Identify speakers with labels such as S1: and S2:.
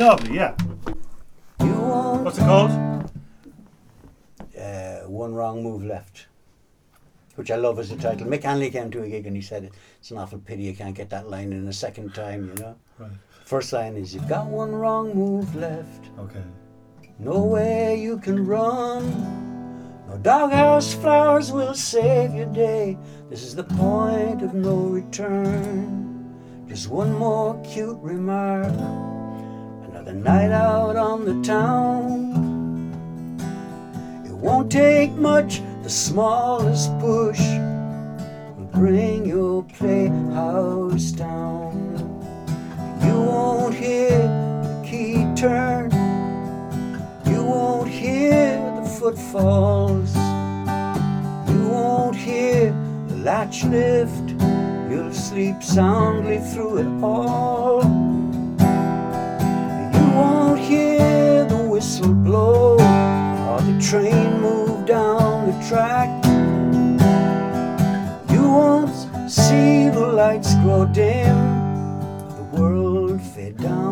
S1: Lovely, yeah.
S2: You won't.
S1: What's it called?
S2: One Wrong Move Left, which I love as a title. Mick Hanley came to a gig and he said, it's an awful pity you can't get that line in a second time, you know.
S1: Right.
S2: First line is, you've got one wrong move left.
S1: Okay.
S2: Nowhere you can run. No doghouse flowers will save your day. This is the point of no return. Just one more cute remark. Another night out on the town. It won't take much, the smallest push will bring your playhouse down. You won't hear the key turn. You won't hear the footfalls. You won't hear the latch lift. You'll sleep soundly through it all. You won't hear the whistle blow or the train move down the track. You won't see the lights grow dim, the world fade down